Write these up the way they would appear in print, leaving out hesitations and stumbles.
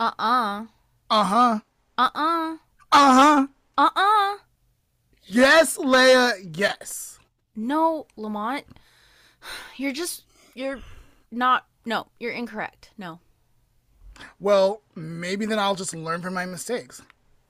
Uh-uh. Uh-huh. Uh-uh. Uh-huh. Uh-uh. Yes, Leia, yes. No, Lamont. You're not, no, you're incorrect. No. Well, maybe then I'll just learn from my mistakes.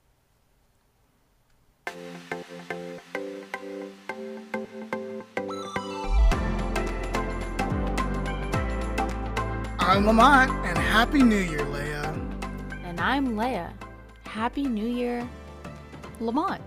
I'm Lamont, and Happy New Year, Leia. And I'm Leia. Happy New Year, Lamont.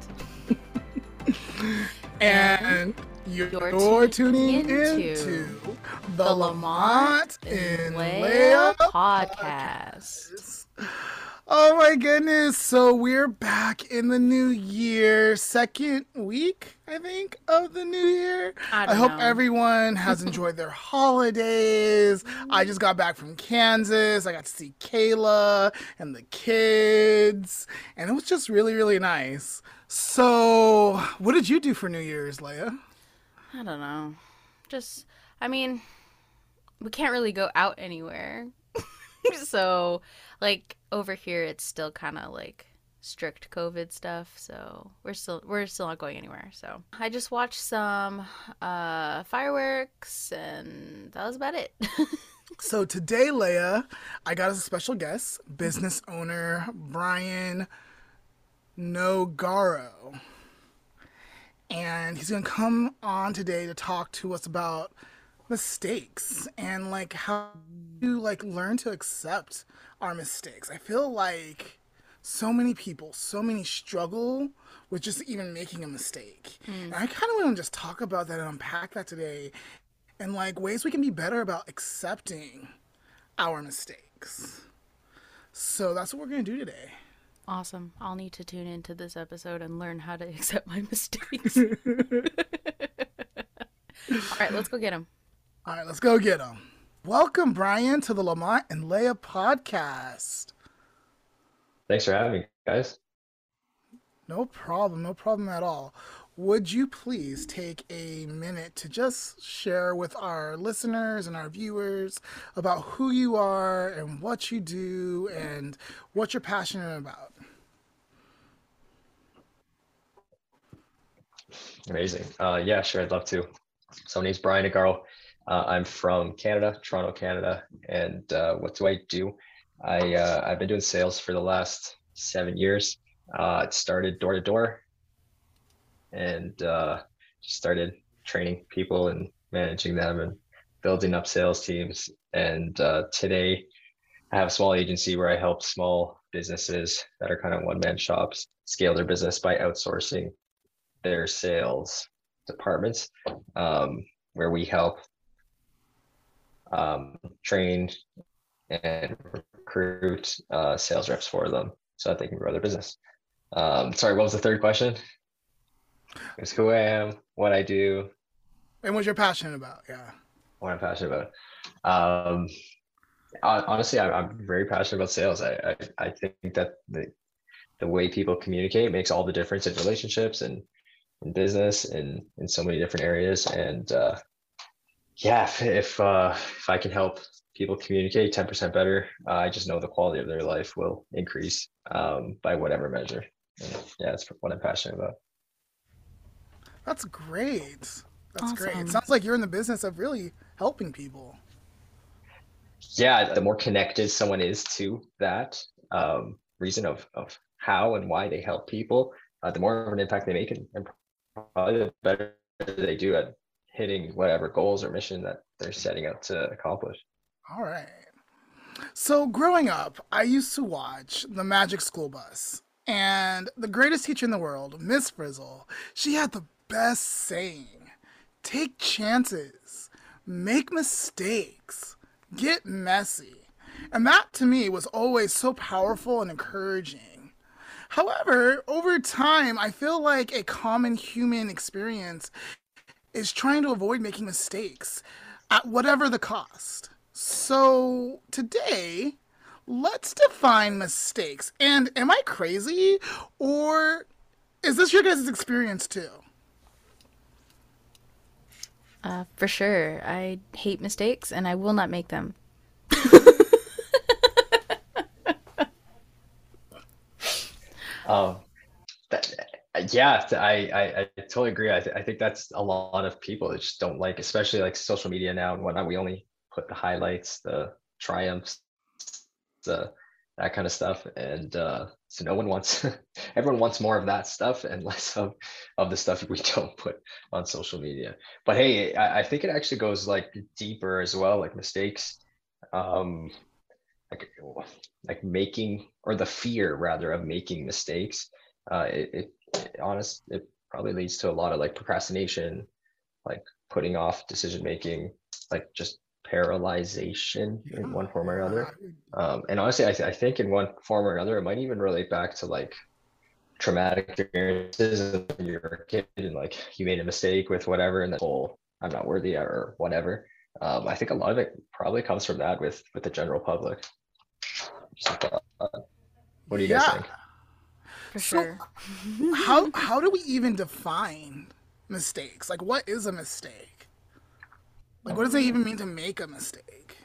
And And you're you're tuning tuning into into the the Lamont Lamont and and Leia Leia podcast. podcast. Oh my goodness. So we're back in the new year, second week, I think, of the new year. I I don't hope know. everyone has enjoyed their holidays. I just got back from Kansas. I got to see Kayla and the kids, and it was just really, really nice. So, what did you do for New Year's, Leia? I don't know. Just, I mean, we can't really go out anywhere. So, like over here it's still kind of like strict COVID stuff, so we're still not going anywhere. So, I just watched some fireworks and that was about it. So today, Leia, I got as a special guest, business owner Brian Nogaro. And he's going to come on today to talk to us about mistakes and like how to like learn to accept our mistakes. I feel like so many people, so many struggle with just even making a mistake. Mm, And I kind of want to just talk about that and unpack that today and like ways we can be better about accepting our mistakes. So that's what we're going to do today. awesome. I'll need to tune into this episode and learn how to accept my mistakes. All right, let's go get them. All right, let's go get them. Welcome, Brian, to the Lamont and Leia podcast. Thanks for having me, guys. No problem, no problem at all. Would you please take a minute to just share with our listeners and our viewers about who you are and what you do and what you're passionate about? Amazing. Yeah, sure, I'd love to. So my name's Brian Nagarro. I'm from Canada, Toronto, Canada. And what do I do? I've been doing sales for the last 7 years. It started door to door and just started training people and managing them and building up sales teams. And today I have a small agency where I help small businesses that are kind of one-man shops scale their business by outsourcing their sales departments, where we help train and recruit sales reps for them so that they can grow their business. Sorry, what was the third question? It's who I am, what I do, And what you're passionate about, yeah. what I'm passionate about. Honestly, I'm very passionate about sales. I think that the way people communicate makes all the difference in relationships and in business and in so many different areas. And yeah, if I can help people communicate 10% better, I just know the quality of their life will increase by whatever measure. And yeah, that's what I'm passionate about. That's great. That's great. It Awesome. sounds like you're in the business of really helping people. Yeah, the more connected someone is to that reason of how and why they help people, the more of an impact they make, and probably the better they do at hitting whatever goals or mission that they're setting out to accomplish. All right. So, growing up, I used to watch The Magic School Bus. And the greatest teacher in the world, Miss Frizzle, she had the best saying: take chances, make mistakes, get messy. And that to me was always so powerful and encouraging. However, over time, I feel like a common human experience is trying to avoid making mistakes at whatever the cost. So today, let's define mistakes. And am I crazy? Or is this your guys' experience too? For sure. I hate mistakes and I will not make them. Um, that, yeah, I totally agree. I think that's a lot of people that just don't like, especially like social media now and whatnot. We only put the highlights, the triumphs, the that kind of stuff, and so no one wants, everyone wants more of that stuff and less of the stuff we don't put on social media. But hey, I think it actually goes like deeper as well, like mistakes. Um, like like making, or the fear rather of making mistakes, it probably leads to a lot of like procrastination, like putting off decision making, like just paralyzation in Yeah, one form or yeah. another. And honestly, I think in one form or another it might even relate back to like traumatic experiences when you were a kid and like you made a mistake with whatever, and the whole I'm not worthy or whatever. I think a lot of it probably comes from that with the general public. What do you guys Yeah. think? For So sure. how do we even define mistakes? Like, what is a mistake? Like, what does it even mean to make a mistake?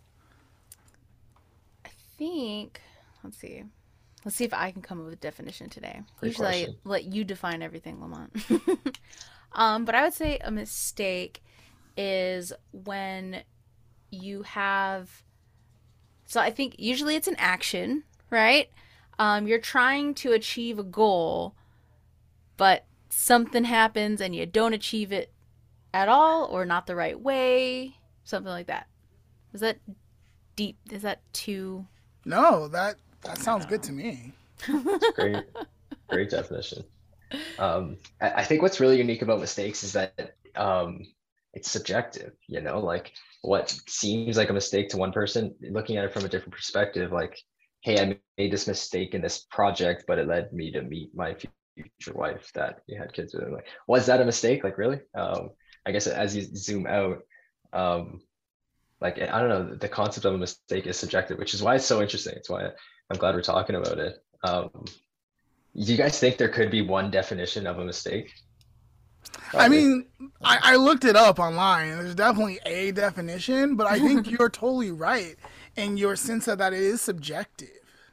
I think, let's see. Let's see if I can come up with a definition today. Great Usually I question. let you define everything, Lamont. But I would say a mistake is when you have, so I think usually it's an action, right? You're trying to achieve a goal, but something happens and you don't achieve it at all or not the right way, something like that. Is that deep? Is that too? No, that sounds good to me. It's a great definition. I think what's really unique about mistakes is that it's subjective, you know, like what seems like a mistake to one person, looking at it from a different perspective, like, hey, I made this mistake in this project, but it led me to meet my future wife that you had kids with. Like, was that a mistake? Like, really? I guess as you zoom out, um, like, I don't know, the concept of a mistake is subjective, which is why it's so interesting. It's why I'm glad we're talking about it. Do you guys think there could be one definition of a mistake? I Probably. mean, I looked it up online. There's definitely a definition, but I think you're totally right in your sense that it is subjective.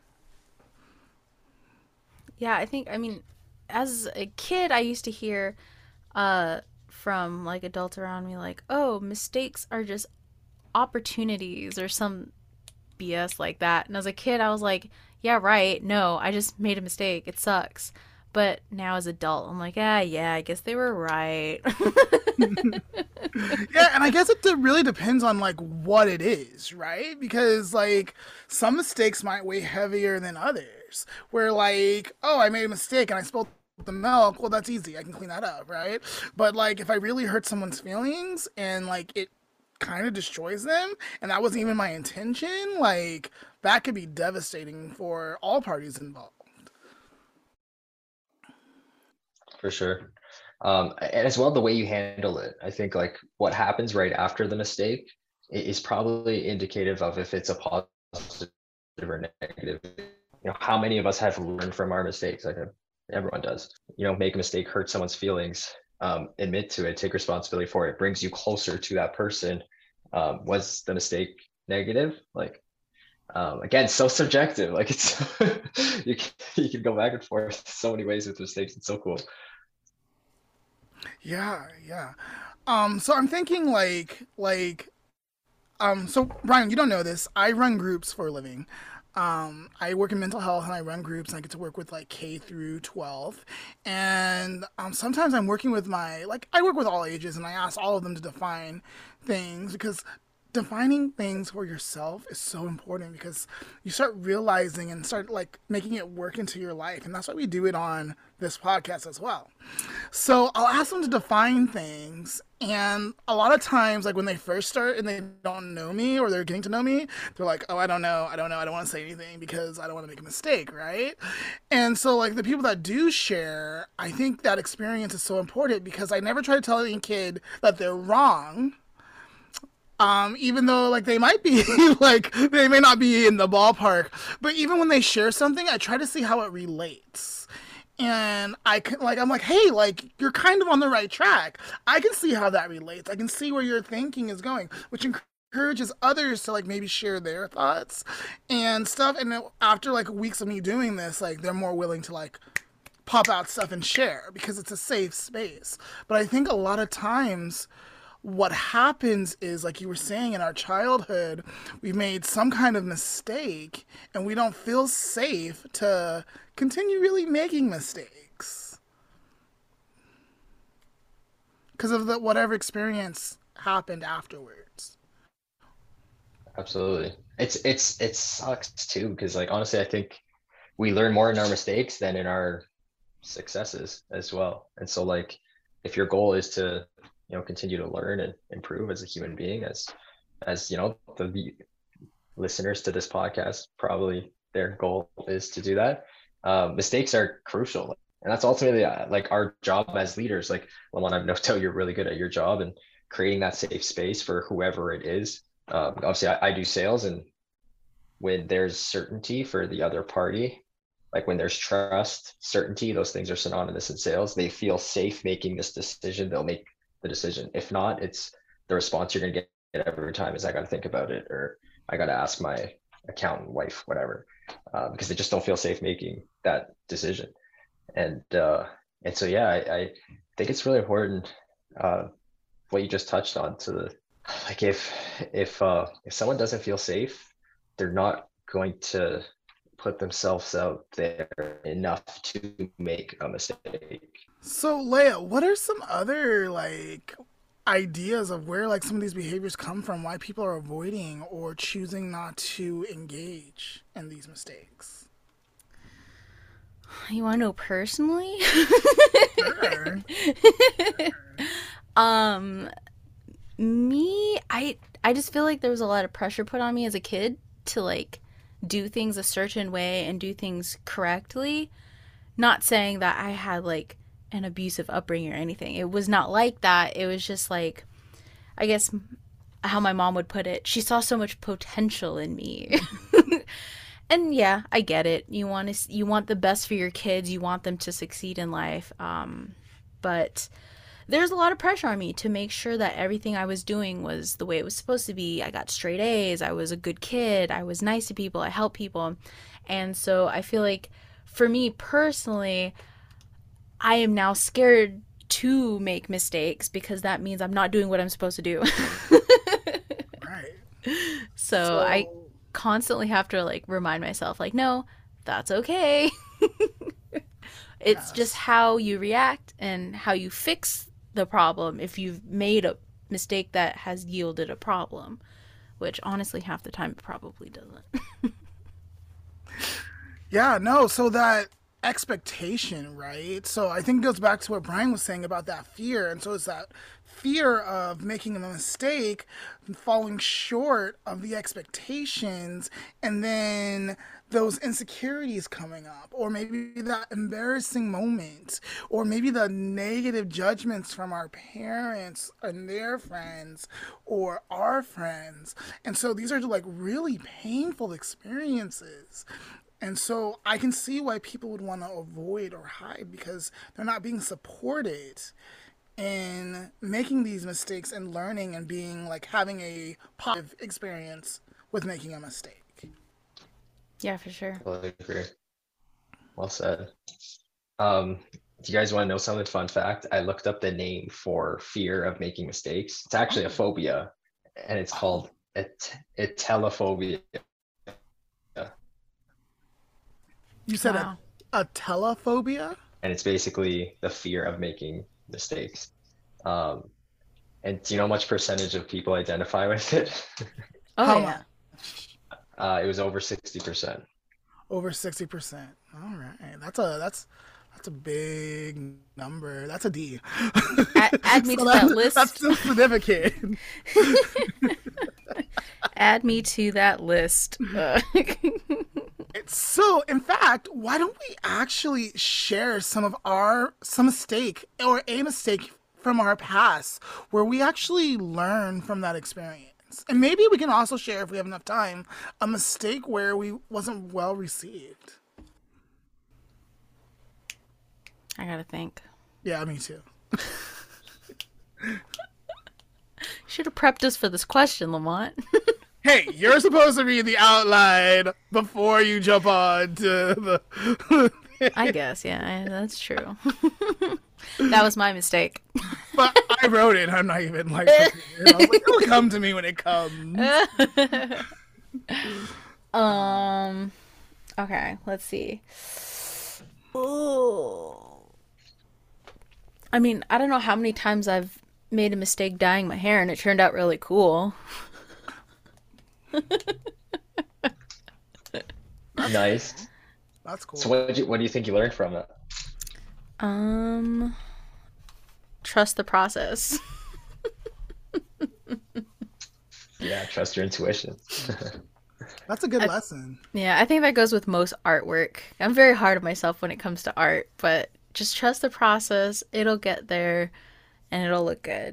Yeah, I think, I mean, as a kid, I used to hear uh, from like adults around me, like, oh, mistakes are just opportunities or some BS like that. And as a kid, I was like, yeah, right. No, I just made a mistake. It sucks. But now as an adult, I'm like, ah, yeah, I guess they were right. Yeah, and I guess it really depends on like what it is, right? Because like some mistakes might weigh heavier than others. Where like, oh, I made a mistake and I spilled the milk. Well, that's easy. I can clean that up, right? But like if I really hurt someone's feelings and like it kind of destroys them and that wasn't even my intention, like that could be devastating for all parties involved. For sure. And as well, the way you handle it, I think like what happens right after the mistake is probably indicative of if it's a positive or negative. You know, how many of us have learned from our mistakes? Like everyone does. You know, make a mistake, hurt someone's feelings, admit to it, take responsibility for it, brings you closer to that person. Was the mistake negative? Like again, so subjective. Like it's you can go back and forth so many ways with mistakes. It's so cool. Yeah, yeah. So I'm thinking so Brian, you don't know this. I run groups for a living. I work in mental health and I run groups and I get to work with like K through 12. And sometimes I'm working with I work with all ages and I ask all of them to define things because defining things for yourself is so important because you start realizing and start like making it work into your life. And that's why we do it on this podcast as well. So I'll ask them to define things. And a lot of times, like when they first start and they don't know me or they're getting to know me, they're like, oh, I don't know. I don't know. I don't want to say anything because I don't want to make a mistake, right? And so, like, the people that do share, I think that experience is so important because I never try to tell any kid that they're wrong. Even though like they might be like they may not be in the ballpark, but even when they share something, I try to see how it relates. And I'm like, hey, like you're kind of on the right track. I can see how that relates. I can see where your thinking is going, which encourages others to like maybe share their thoughts and stuff. And then after like weeks of me doing this, like they're more willing to like pop out stuff and share because it's a safe space. But I think a lot of times what happens is, like you were saying, in our childhood, we made some kind of mistake and we don't feel safe to continue really making mistakes because of the whatever experience happened afterwards. Absolutely. It sucks too, because like honestly, I think we learn more in our mistakes than in our successes as well. And so like if your goal is to, continue to learn and improve as a human being, as the listeners to this podcast, probably their goal is to do that. Mistakes are crucial. And that's ultimately like our job as leaders. Like, Lamont, I've no doubt you're really good at your job and creating that safe space for whoever it is. Obviously, I do sales, and when there's certainty for the other party, like when there's trust, certainty, those things are synonymous in sales. They feel safe making this decision, they'll make the decision. If not, it's the response you're going to get every time is, I got to think about it, or I got to ask my accountant, wife, whatever, because they just don't feel safe making that decision. And so yeah, I think it's really important, what you just touched on, to the, like if someone doesn't feel safe, they're not going to put themselves out there enough to make a mistake. So, Leia, what are some other like ideas of where like some of these behaviors come from? Why people are avoiding or choosing not to engage in these mistakes? You want to know personally? Sure. um, me, I just feel like there was a lot of pressure put on me as a kid to like do things a certain way and do things correctly. Not saying that I had like an abusive upbringing or anything. It was not like that. It was just like, I guess how my mom would put it, she saw so much potential in me. And yeah, I get it. You want the best for your kids. You want them to succeed in life. But there's a lot of pressure on me to make sure that everything I was doing was the way it was supposed to be. I got straight A's. I was a good kid. I was nice to people. I helped people. And so I feel like for me personally, I am now scared to make mistakes because that means I'm not doing what I'm supposed to do. Right. So I constantly have to like remind myself like, no, that's okay. It's just how you react and how you fix the problem if you've made a mistake that has yielded a problem, which honestly half the time it probably doesn't. Yeah, no, so that expectation, right? So I think it goes back to what Brian was saying about that fear. And so it's that fear of making a mistake, falling short of the expectations, and then those insecurities coming up, or maybe that embarrassing moment, or maybe the negative judgments from our parents and their friends or our friends. And so these are like really painful experiences. And so I can see why people would want to avoid or hide because they're not being supported in making these mistakes and learning and being like having a positive experience with making a mistake. Yeah, for sure. Totally agree. Well said. Do you guys want to know something fun fact? I looked up the name for fear of making mistakes. It's actually a phobia, and it's called atelophobia. You said Wow. a telephobia? And it's basically the fear of making mistakes. And do you know how much percentage of people identify with it? Oh, How yeah. much? It was over 60%. Over 60%. All right. That's a big number. That's a D. Add me So to that list. That's still significant. Add me to that list. So, in fact, why don't we actually share some mistake or a mistake from our past where we actually learn from that experience? And maybe we can also share, if we have enough time, a mistake where we wasn't well received. I gotta think. Yeah, me too. Should have prepped us for this question, Lamont. Hey, you're supposed to read the outline before you jump on to the. I guess, yeah, that's true. That was my mistake. But I wrote it. I'm not even like. Prepared. I was like, it'll come to me when it comes. Okay, let's see. Ooh. I mean, I don't know how many times I've made a mistake dyeing my hair and it turned out really cool. Nice. That's cool. So what do you think you learned from it? Trust the process. Yeah, trust your intuition. That's a good lesson. Yeah, I think that goes with most artwork. I'm very hard on myself when it comes to art, but just trust the process. It'll get there and it'll look good.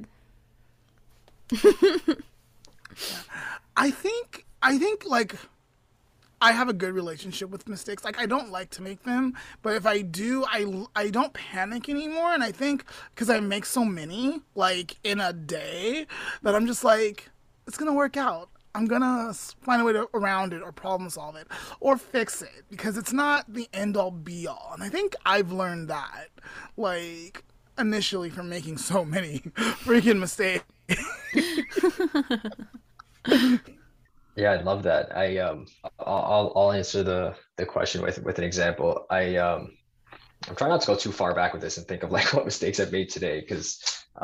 I think like I have a good relationship with mistakes. Like I don't like to make them, but if I do, I don't panic anymore. And I think because I make so many like in a day that I'm just like it's gonna work out. I'm gonna find a way around it or problem solve it or fix it because it's not the end all be all. And I think I've learned that like initially from making so many freaking mistakes. Yeah, I love that. I'll answer the question with an example. I'm trying not to go too far back with this and think of like what mistakes I've made today because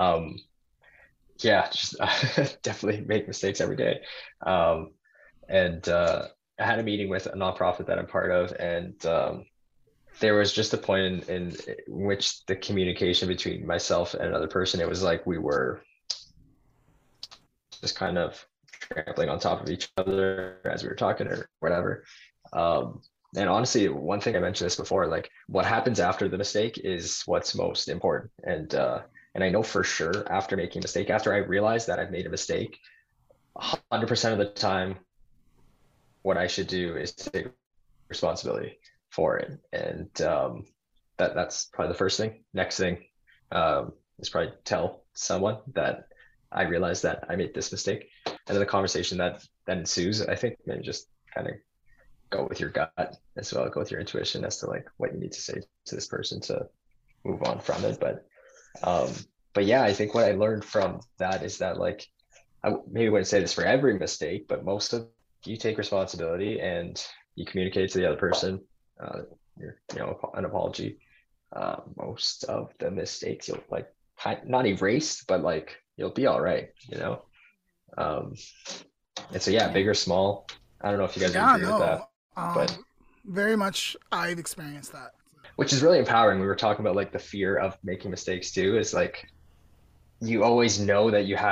yeah, just definitely make mistakes every day. And I had a meeting with a nonprofit that I'm part of, and there was just a point in which the communication between myself and another person, it was like we were just kind of trampling on top of each other as we were talking or whatever. And honestly, one thing I mentioned this before, like what happens after the mistake is what's most important. And I know for sure after making a mistake, after I realize that I've made a mistake, 100% of the time, what I should do is take responsibility for it. And that's probably the first thing. Next thing is probably tell someone that I realized that I made this mistake. And then the conversation that then ensues, I think maybe just kind of go with your gut as well, go with your intuition as to like what you need to say to this person to move on from it. But yeah, I think what I learned from that is that like I maybe wouldn't say this for every mistake, but most of you take responsibility and you communicate to the other person, an apology. Most of the mistakes you'll like not erased, but like you'll be all right, and so yeah, big or small. I don't know if you guys agree with that, but very much I've experienced that. Which is really empowering. We were talking about like the fear of making mistakes too, is like you always know that you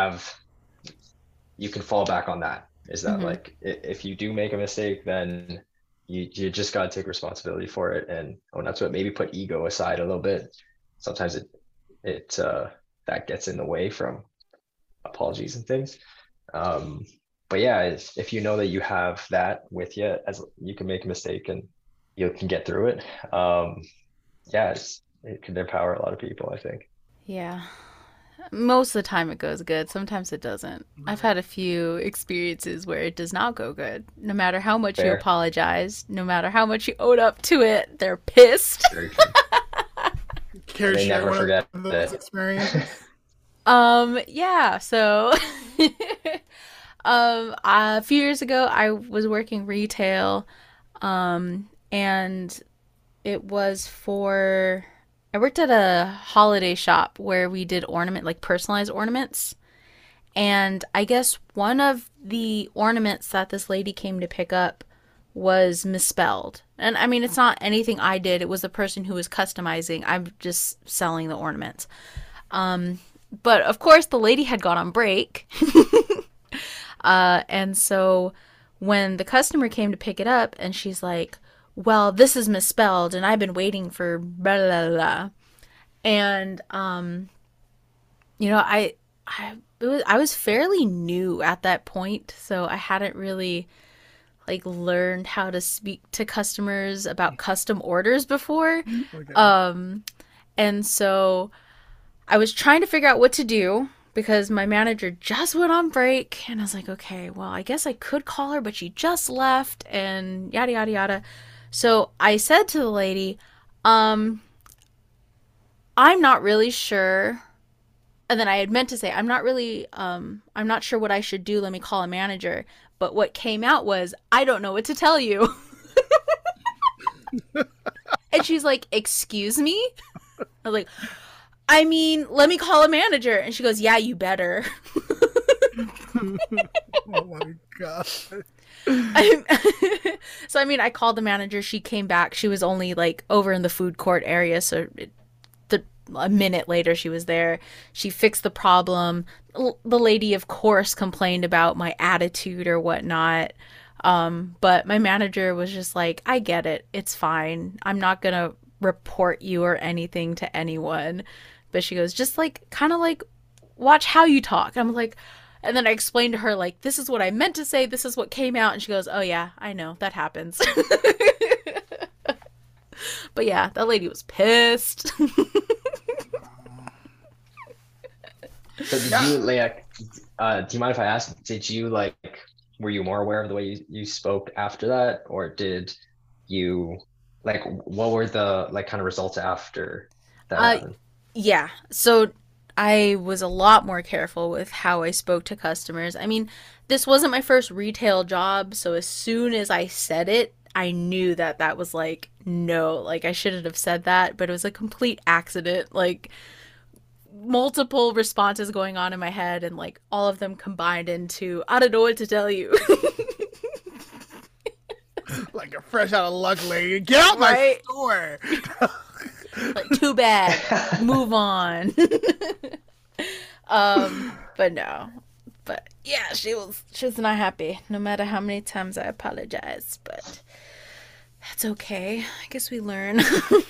can fall back on that. Is that like if you do make a mistake, then you just got to take responsibility for it and own up to it. Maybe put ego aside a little bit. Sometimes it that gets in the way from apologies and things. But yeah, if you know that you have that with you, as you can make a mistake and you can get through it. Yeah, it can empower a lot of people, I think. Yeah. Most of the time it goes good. Sometimes it doesn't. I've had a few experiences where it does not go good. No matter how much you apologize, no matter how much you own up to it, they're pissed. Very true. Care They to share never forget those that. experiences? Yeah, so a few years ago I was working retail, and it was I worked at a holiday shop where we did personalized ornaments. And I guess one of the ornaments that this lady came to pick up was misspelled. And I mean, it's not anything I did. It was the person who was customizing. I'm just selling the ornaments. But of course the lady had gone on break. And so when the customer came to pick it up and she's like, well, this is misspelled and I've been waiting for blah, blah, blah. And, I was fairly new at that point. So I hadn't really learned how to speak to customers about custom orders before. Okay. And so I was trying to figure out what to do because my manager just went on break, and I was like, okay, well, I guess I could call her, but she just left, and yada yada yada. So I said to the lady, um, I'm not really sure. And then I had meant to say, I'm not sure what I should do. Let me call a manager. But what came out was, I don't know what to tell you. And she's like, excuse me? I was like, I mean, let me call a manager. And she goes, yeah, you better. Oh my god. So, I mean, I called the manager. She came back. She was only like over in the food court area. So, a minute later, she was there. She fixed the problem. The lady, of course, complained about my attitude or whatnot. But my manager was just like, I get it. It's fine. I'm not going to report you or anything to anyone. But she goes, just like, kind of like, watch how you talk. I'm like, and then I explained to her, like, this is what I meant to say. This is what came out. And she goes, oh, yeah, I know. That happens. But yeah, that lady was pissed. So did you like? Do you mind if I ask? Did you like? Were you more aware of the way you spoke after that, or did you like? What were the like kind of results after that uh, happened? yeah. So I was a lot more careful with how I spoke to customers. I mean, this wasn't my first retail job, so as soon as I said it, I knew that that was like, no, like I shouldn't have said that, but it was a complete accident. Like, multiple responses going on in my head, and like all of them combined into, I don't know what to tell you. Like a fresh out of luck lady. Get out my Right? store. Like, too bad. Move on. But no. But yeah, she was not happy, no matter how many times I apologized. But that's okay. I guess we learn.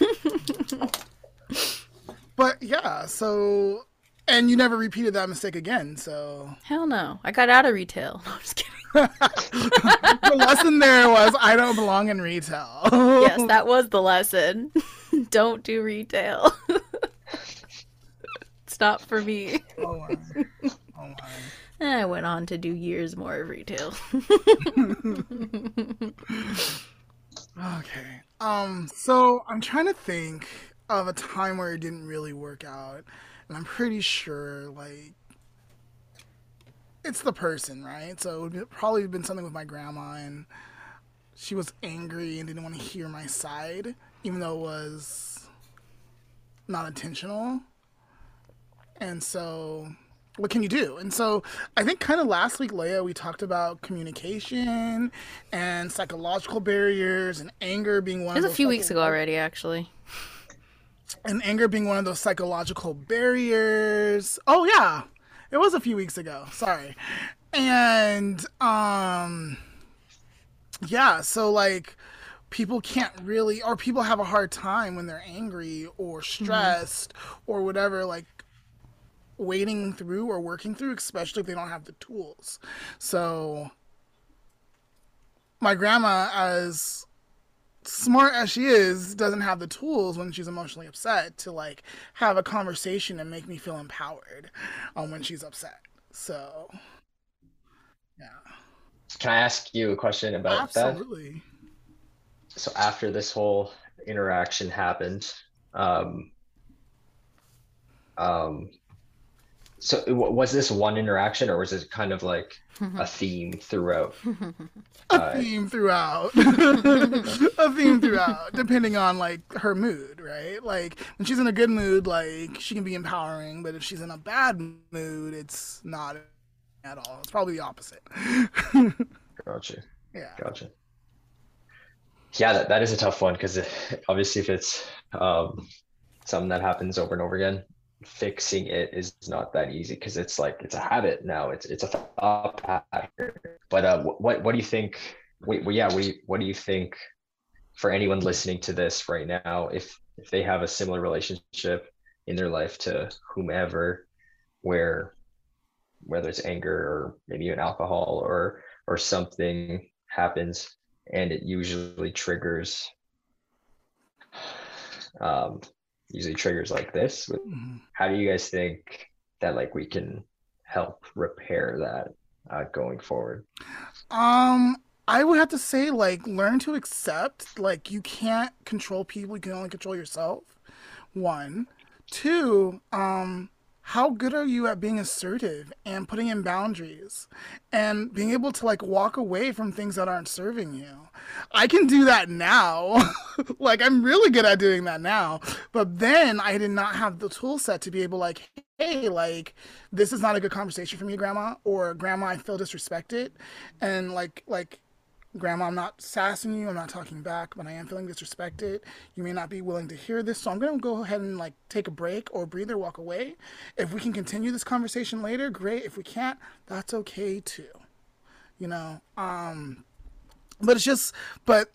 But yeah, so and you never repeated that mistake again, so Hell no. I got out of retail. No, I'm just kidding. the lesson there was I don't belong in retail. Yes, that was the lesson. Don't do retail. It's not for me. Oh my. Oh my. And I went on to do years more of retail. Okay. So I'm trying to think of a time where it didn't really work out. And I'm pretty sure like it's the person, right? So it would probably been something with my grandma and she was angry and didn't want to hear my side, even though it was not intentional. And so, what can you do? And so, I think kind of last week, Leia, we talked about communication and psychological barriers and anger being one It of was a those few weeks ago already, actually. psychological barriers. Oh yeah, it was a few weeks ago. Sorry. And yeah, so like people can't really or people have a hard time when they're angry or Hmm. stressed or whatever like wading through or working through, especially if they don't have the tools. So my grandma, as smart as she is, doesn't have the tools when she's emotionally upset to like have a conversation and make me feel empowered when she's upset. So yeah, Can I ask you a question about that? absolutely. So after this whole interaction happened, um, um, so was this one interaction, or was it kind of like a theme throughout? A Uh, theme throughout. A theme throughout, depending on like her mood, right? Like when she's in a good mood, like she can be empowering, but if she's in a bad mood, it's not at all. It's probably the opposite. gotcha, Yeah. gotcha. Yeah, that is a tough one because obviously if it's something that happens over and over again, fixing it is not that easy because it's like it's a habit now. It's a thought pattern. But what do you think? What do you think for anyone listening to this right now, if they have a similar relationship in their life to whomever, where whether it's anger or maybe even alcohol or something happens and it um, usually triggers like this. Mhm. How do you guys think that like we can help repair that going forward? Um, I would have to say, like, learn to accept, like, you can't control people, you can only control yourself. One. Two, how good are you at being assertive and putting in boundaries and being able to like walk away from things that aren't serving you? I can do that now. Like I'm really good at doing that now. But then I did not have the tool set to be able like, hey, like this is not a good conversation for me, grandma, or grandma, I feel disrespected. And like Grandma, I'm not sassing you. I'm not talking back, but I am feeling disrespected. You may not be willing to hear this, so I'm gonna go ahead and like take a break or breathe or walk away. If we can continue this conversation later, great. If we can't, that's okay too. You know. But it's just, but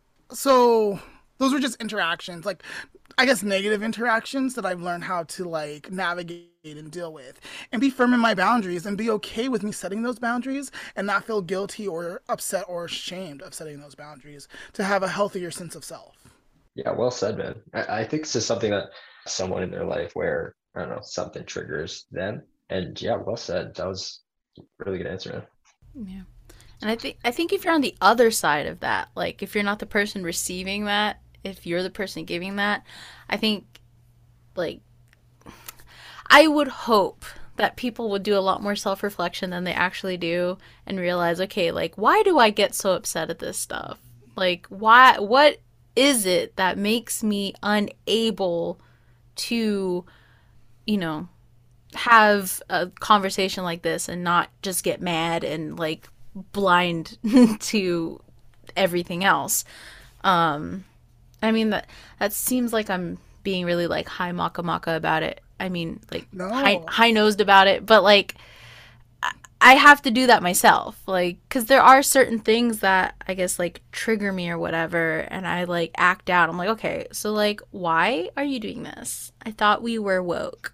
so those were just interactions, like I guess negative interactions that I've learned how to like navigate and deal with and be firm in my boundaries and be okay with me setting those boundaries and not feel guilty or upset or ashamed of setting those boundaries to have a healthier sense of self. Yeah, well said, man. I think this is something that someone in their life where, I don't know, something triggers them. And yeah, well said. That was a really good answer, man. Yeah. And I think if you're on the other side of that, like if you're not the person receiving that, if you're the person giving that, I think like I would hope that people would do a lot more self-reflection than they actually do and realize, okay, like why do I get so upset at this stuff? Like what is it that makes me unable to, you know, have a conversation like this and not just get mad and like blind to everything else. Um, I mean that seems like I'm being really like high maka maka about it. I mean, like No. high nosed about it, but like I have to do that myself, like because there are certain things that I guess like trigger me or whatever, and I like act out. I'm like, okay, so like, why are you doing this? I thought we were woke.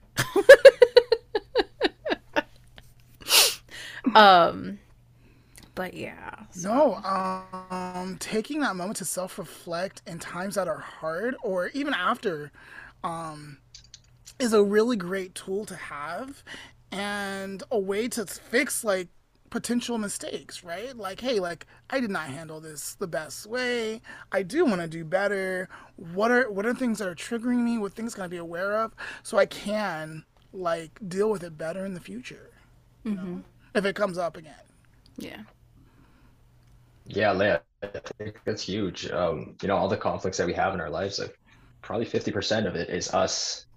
Um, but yeah, so No, taking that moment to self-reflect in times that are hard or even after, um, is a really great tool to have and a way to fix like potential mistakes, right? Like, hey, like I did not handle this the best way. I do want to do better. What are things that are triggering me? What things can I be aware of so I can like deal with it better in the future, you know, if it comes up again. yeah. Yeah, Leia, I think that's huge. All the conflicts that we have in our lives, like probably 50% of it is us,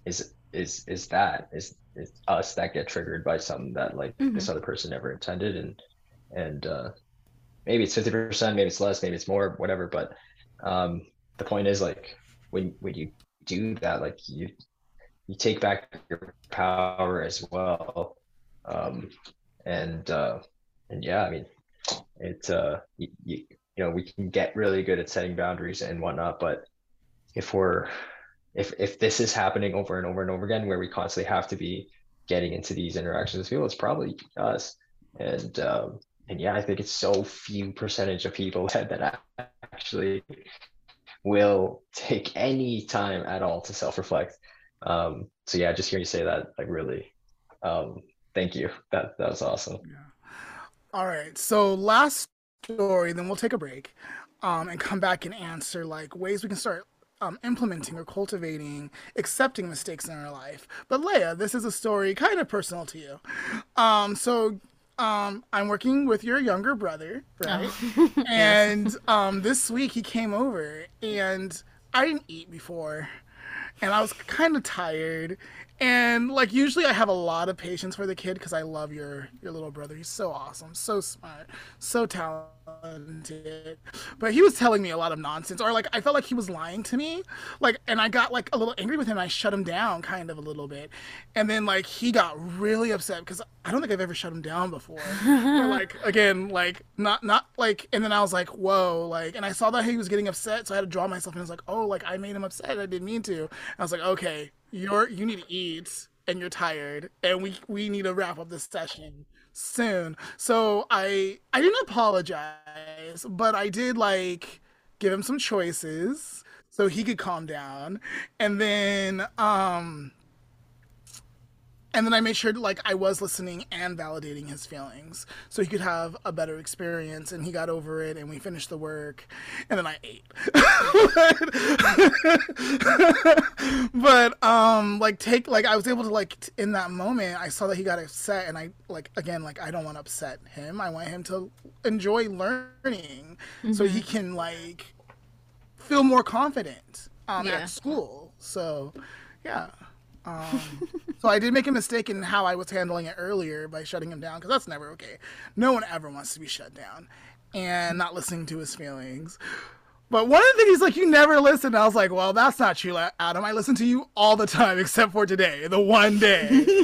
is us that get triggered by something that like Hmm. this other person never intended. And maybe it's 50%, maybe it's less, maybe it's more, whatever. But um the point is like when you do that, like you take back your power as well. Um and and yeah, I mean it we can get really good at setting boundaries and whatnot, but if we're if this is happening over and over and over again where we constantly have to be getting into these interactions with people, it's probably us. And yeah, I think it's so few percentage of people that actually will take any time at all to self-reflect. So yeah, just hearing you say that, like really, thank you. That was awesome. All right. So last story, then we'll take a break, and come back and answer like ways we can start implementing or cultivating accepting mistakes in our life. But Leia, this is a story kind of personal to you. I'm working with your younger brother, right? Oh, yes. And this week he came over and I didn't eat before and I was kind of tired. And like usually I have a lot of patience for the kid because I love your little brother. He's so awesome, so smart, so talented. But he was telling me a lot of nonsense, or like I felt like he was lying to me. Like, and I got like a little angry with him. And I shut him down, kind of a little bit. And then like he got really upset because I don't think I've ever shut him down before. Or like again, like not like. And then I was like, whoa, like, and I saw that he was getting upset, so I had to draw myself. And I was like, oh, like I made him upset. I didn't mean to. And I was like, okay, you need to eat and you're tired and we need to wrap up this session soon. So I didn't apologize, but I did like give him some choices so he could calm down. And then And then I made sure like I was listening and validating his feelings so he could have a better experience, and he got over it and we finished the work and then I ate. But I was able to in that moment I saw that he got upset, and I again I don't want to upset him. I want him to enjoy learning so he can feel more confident at school. So yeah. So I did make a mistake in how I was handling it earlier by shutting him down, because that's never okay. No one ever wants to be shut down and not listening to his feelings. But one of the things he's like, you never listen. I was like, well, that's not true, Adam. I listen to you all the time except for today, the one day.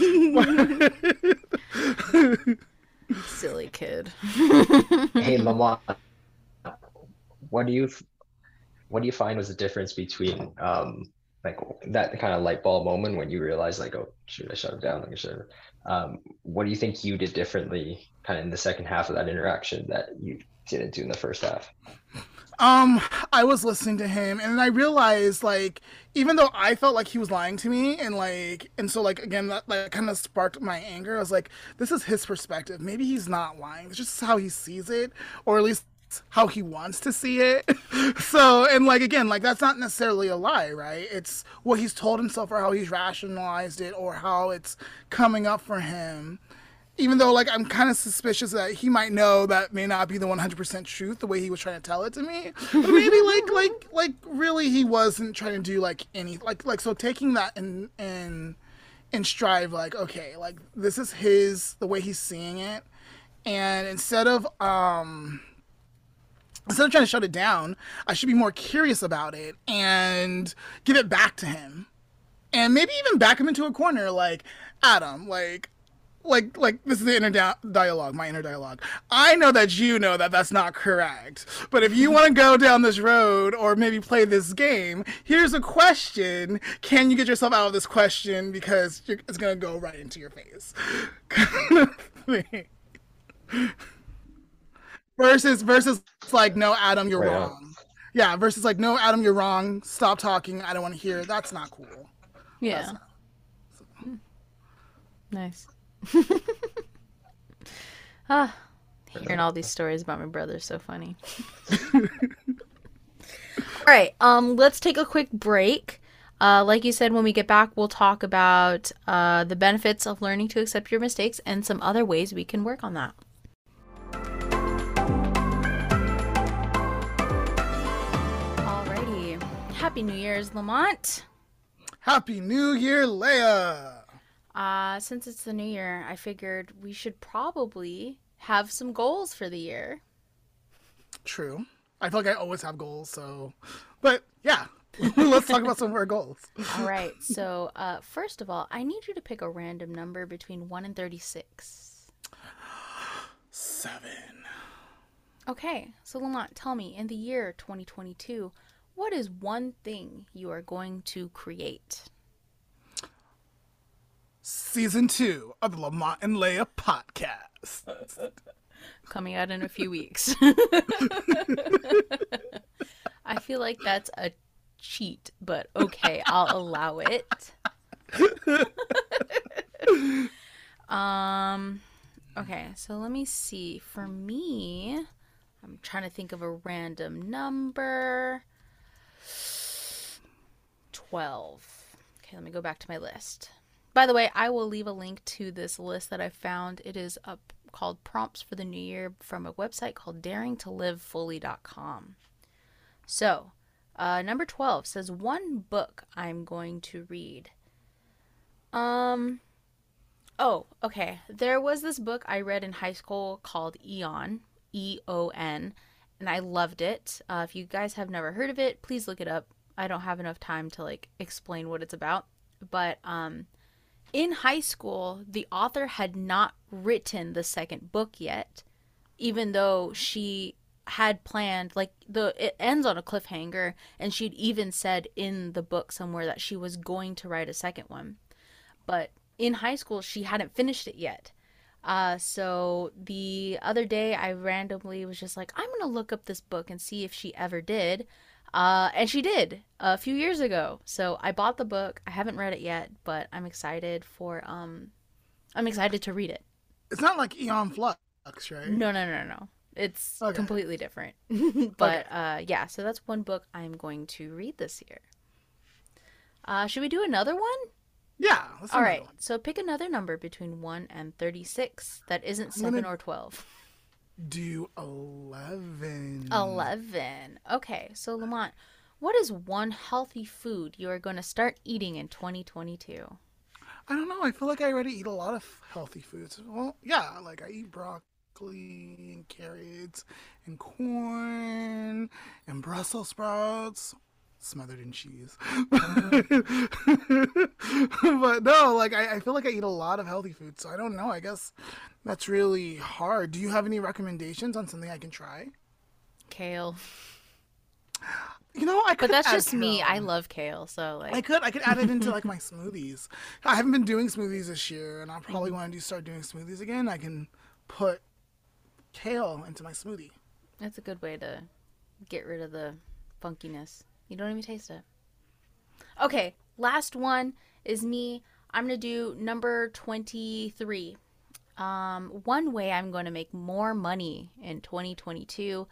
Silly kid. Hey, Lamont, what do you find was the difference between that kind of light bulb moment when you realize oh shoot, I shut him down, I should what do you think you did differently kind of in the second half of that interaction that you didn't do in the first half? I was listening to him, and I realized even though I felt like he was lying to me, and so again that kind of sparked my anger. I was like, this is his perspective. Maybe he's not lying. It's just how he sees it, or at least how he wants to see it. So, and again, that's not necessarily a lie, right? It's what he's told himself, or how he's rationalized it, or how it's coming up for him. Even though I'm kind of suspicious that he might know that may not be the 100% truth the way he was trying to tell it to me. But maybe really he wasn't trying to do any so taking that in stride, okay, this is the way he's seeing it, and instead of trying to shut it down, I should be more curious about it and give it back to him, and maybe even back him into a corner. Adam, this is the inner dialogue, my inner dialogue. I know that you know that that's not correct, but if you want to go down this road or maybe play this game, here's a question. Can you get yourself out of this question, because it's gonna go right into your face. Versus no, Adam, you're wrong. Yeah, versus no, Adam, you're wrong. Stop talking. I don't want to hear it. That's not cool. Yeah. Nice. Hearing all these stories about my brother is so funny. All right, let's take a quick break. Like you said, when we get back, we'll talk about the benefits of learning to accept your mistakes and some other ways we can work on that. Alrighty. Happy New Year's, Lamont. Happy New Year, Leia. Since it's the new year, I figured we should probably have some goals for the year. True. I feel like I always have goals, so... But, yeah. Let's talk about some of our goals. All right. So, first of all, I need you to pick a random number between 1 and 36. 7. Okay. So, Lamont, tell me, in the year 2022, what is one thing you are going to create? Season 2 of the Lamont and Leia podcast. Coming out in a few weeks. I feel like that's a cheat, but okay, I'll allow it. Okay, so let me see. For me, I'm trying to think of a random number. 12. Okay, let me go back to my list. By the way, I will leave a link to this list that I found. It is called Prompts for the New Year from a website called daringtolivefully.com. So, number 12 says one book I'm going to read. Oh, okay. There was this book I read in high school called Eon, E-O-N, and I loved it. If you guys have never heard of it, please look it up. I don't have enough time to explain what it's about, but in high school, the author had not written the second book yet, even though she had planned, it ends on a cliffhanger, and she'd even said in the book somewhere that she was going to write a second one. But in high school, she hadn't finished it yet. So the other day, I randomly was just I'm going to look up this book and see if she ever did. And she did a few years ago. So I bought the book. I haven't read it yet, but I'm excited for I'm excited to read it. It's not like Eon Flux, right? No, no, no, no. It's Okay. completely different. But yeah, so that's one book I'm going to read this year. Should we do another one? Yeah. Let's do All another right. one. So pick another number between 1 and 36 that isn't I'm gonna 7 or 12. do 11. 11. Okay. So Lamont, what is one healthy food you are going to start eating in 2022? I don't know. I feel like I already eat a lot of healthy foods. Well, yeah, like I eat broccoli and carrots and corn and Brussels sprouts smothered in cheese. But no, like I feel like I eat a lot of healthy food. So I don't know. I guess that's really hard. Do you have any recommendations on something I can try? Kale. You know, I could But that's add just me. kale. I love kale. So I like, could add it into like my smoothies. I haven't been doing smoothies this year, and I probably want to start doing smoothies again. I can put kale into my smoothie. that's a good way to get rid of the funkiness. You don't even taste it. Okay, last one is me. I'm going to do number 23. One way I'm going to make more money in 2022.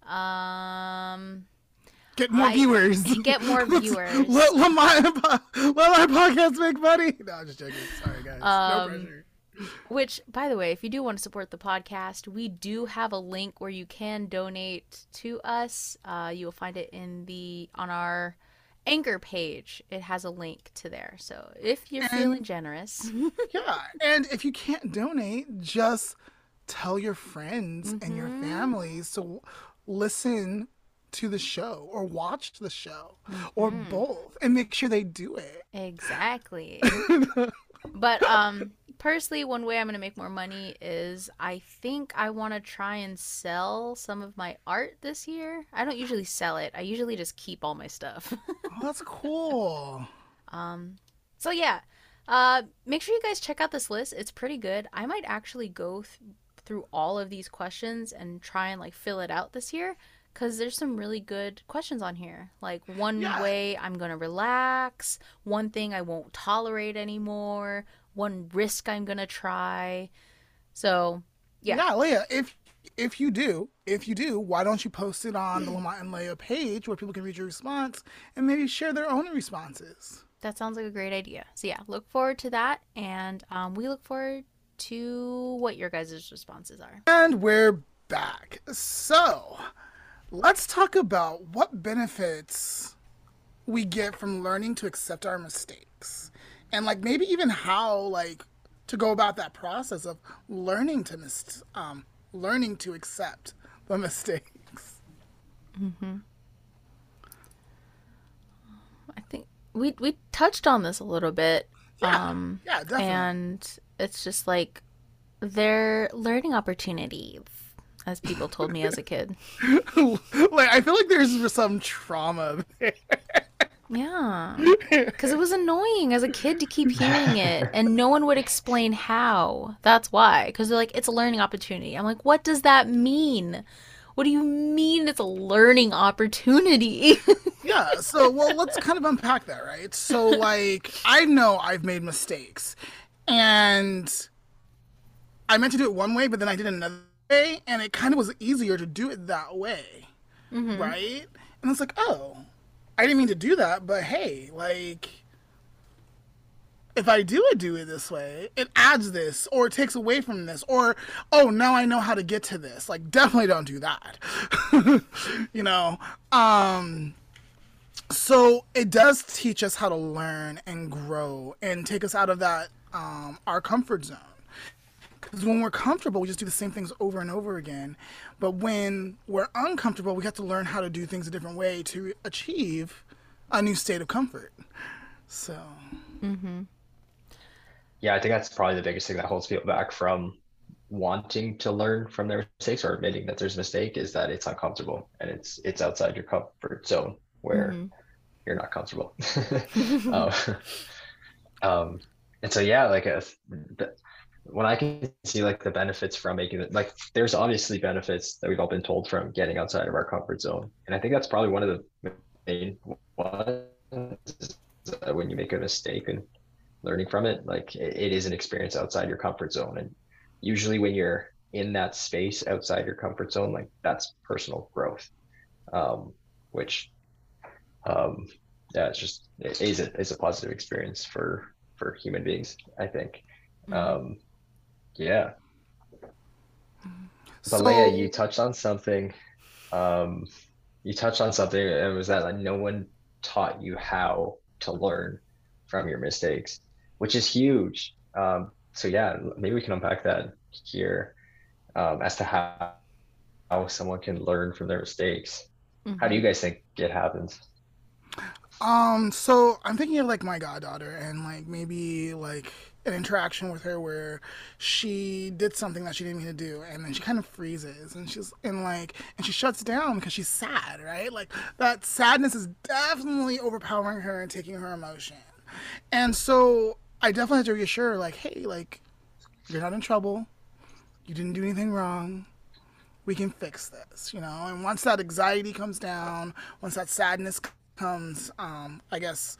Get more I viewers. get more viewers. Let my podcast make money. No, I'm just joking. Sorry, guys. No pressure. Which, by the way, if you do want to support the podcast, we do have a link where you can donate to us. You will find it on our Anchor page. It has a link to there. So if you're feeling generous, Yeah, and if you can't donate, just tell your friends and your families to listen to the show or watch the show or both, and make sure they do it. exactly. But personally, one way I'm going to make more money is I think I want to try and sell some of my art this year. I don't usually sell it. I usually just keep all my stuff. Oh, that's cool. So yeah, make sure you guys check out this list. It's pretty good. I might actually go through all of these questions and try and like fill it out this year because there's some really good questions on here. Like one Yeah. way I'm gonna relax, one thing I won't tolerate anymore, one risk I'm gonna try. So yeah, Yeah, Leah, if you do, why don't you post it on the Lamont and Leah page where people can read your response and maybe share their own responses? that sounds like a great idea. So yeah, look forward to that, and we look forward to what your guys' responses are. And we're back. So, let's talk about what benefits we get from learning to accept our mistakes. And like maybe even how like to go about that process of learning to learning to accept the mistakes. I think we touched on this a little bit. Yeah, definitely. And it's just like they're learning opportunities, as people told me as a kid. Like I feel like there's some trauma there. Yeah. Because it was annoying as a kid to keep hearing it, and no one would explain how. That's why. Because they're like, it's a learning opportunity. I'm like, what does that mean? What do you mean it's a learning opportunity? Yeah, so well, let's kind of unpack that, right? So like I know I've made mistakes and I meant to do it one way, but then I did another way, and it kind of was easier to do it that way, right? And it's like, oh, I didn't mean to do that, but hey, like, if I do it this way, it adds this, or it takes away from this, or, oh, now I know how to get to this. Like, definitely don't do that. You know? So it does teach us how to learn and grow and take us out of that, our comfort zone. Because when we're comfortable, we just do the same things over and over again. But when we're uncomfortable, we have to learn how to do things a different way to achieve a new state of comfort. So, Yeah, I think that's probably the biggest thing that holds people back from wanting to learn from their mistakes or admitting that there's a mistake is that it's uncomfortable and it's outside your comfort zone where you're not comfortable. um, and so yeah, like when I can see like the benefits from making it, like there's obviously benefits that we've all been told from getting outside of our comfort zone, and I think that's probably one of the main ones is that when you make a mistake and learning from it. Like it is an experience outside your comfort zone. And usually when you're in that space outside your comfort zone, like that's personal growth. Which um yeah, it's a positive experience for human beings, I think. Hmm. Um yeah. But Leia, So, um you touched on something, and it was that like no one taught you how to learn from your mistakes, which is huge. So yeah, maybe we can unpack that here, as to how someone can learn from their mistakes. How do Hmm. you guys think it happens? so I'm thinking of like my goddaughter and like maybe like an interaction with her where she did something that she didn't mean to do and then she kind of freezes and she shuts down because she's sad, right? Like that sadness is definitely overpowering her and taking her emotion. And so I definitely have to reassure her, like, hey, like, you're not in trouble. You didn't do anything wrong. We can fix this, you know? And once that anxiety comes down, once that sadness comes, I guess,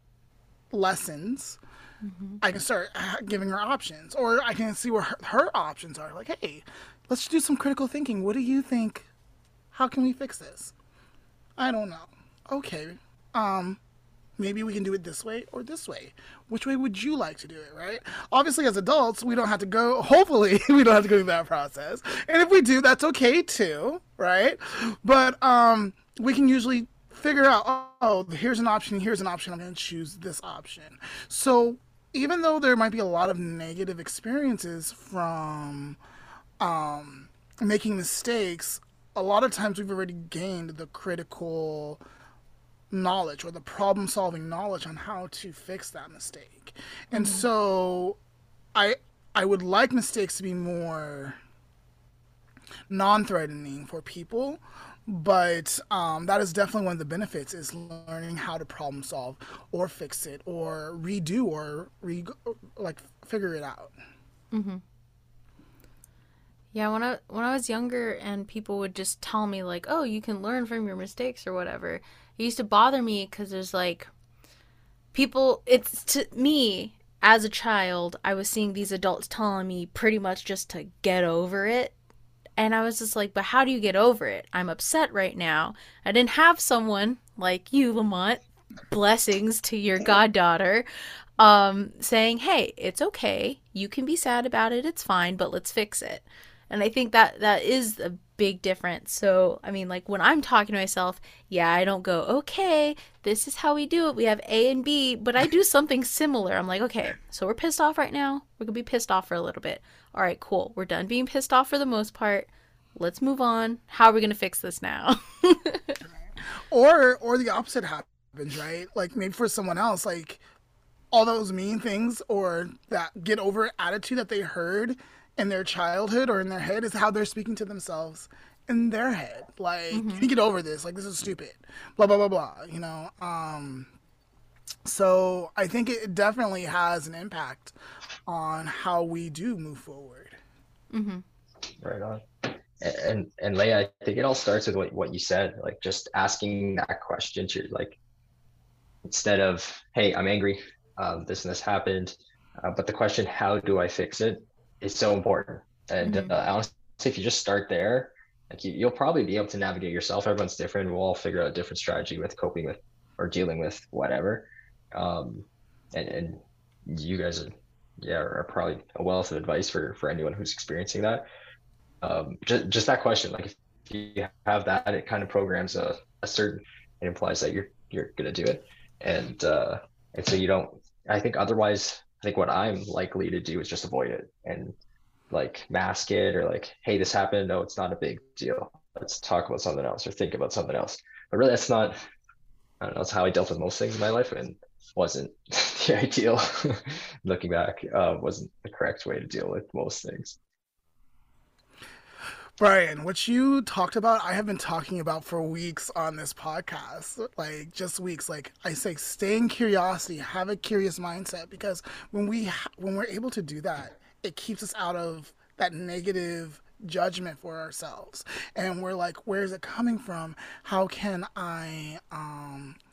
lessons, Hmm. I can start giving her options. Or I can see where her options are. Like, hey, let's do some critical thinking. What do you think? How can we fix this? I don't know. Okay. Um, Maybe we can do it this way or this way. Which way would you like to do it, right? Obviously, as adults, we don't have to go, hopefully, we don't have to go through that process. And if we do, that's okay too, right? But we can usually figure out, oh, here's an option, I'm going to choose this option. So even though there might be a lot of negative experiences from making mistakes, a lot of times we've already gained the critical knowledge or the problem solving knowledge on how to fix that mistake. And Hmm. so I I would like mistakes to be more non-threatening for people, but that is definitely one of the benefits is learning how to problem solve or fix it or redo or like figure it out. Hmm. Yeah, when I was younger and people would just tell me like, "Oh, you can learn from your mistakes or whatever." It used to bother me because there's like people it's to me as a child, I was seeing these adults telling me pretty much just to get over it. And I was just like, "But how do you get over it? I'm upset right now. I didn't have someone like you, Lamont, blessings to your goddaughter, saying, hey, it's okay. You can be sad about it. It's fine, but let's fix it." And I think that that is a big difference. So, I mean, like when I'm talking to myself, yeah, I don't go, okay, this is how we do it. We have A and B, but I do something similar. I'm like, okay, so we're pissed off right now. We're going to be pissed off for a little bit. All right, cool. We're done being pissed off for the most part. Let's move on. How are we going to fix this now? Or the opposite happens, right? Like maybe for someone else, like all those mean things or that get over it attitude that they heard in their childhood or in their head is how they're speaking to themselves in their head. Like, you Hmm. need to get over this. Like, this is stupid. Blah, blah, blah, blah. You know? So I think it definitely has an impact on how we do move forward. Hmm. Right on. And Leia, I think it all starts with what you said, like just asking that question to like instead of, hey, I'm angry, this and this happened, but the question, how do I fix it, is so important. And Hmm. honestly, if you just start there, like you'll probably be able to navigate yourself. Everyone's different. We'll all figure out a different strategy with coping with or dealing with whatever. Um, and you guys are, yeah, are probably a wealth of advice for anyone who's experiencing that. Just that question, like if you have that, it kind of programs a certain, it implies that you're gonna do it, and so you don't. I think otherwise, I think what I'm likely to do is just avoid it and like mask it or like, hey, this happened. No, it's not a big deal. Let's talk about something else or think about something else. But really, that's not. I don't know. That's how I dealt with most things in my life, and wasn't the ideal. Looking back, wasn't the correct way to deal with most things. Brian, what you talked about, I have been talking about for weeks on this podcast. Like, just weeks. Like, I say, stay in curiosity, have a curious mindset, because when we're able to do that, it keeps us out of that negative judgment for ourselves. And we're like, where is it coming from? How can I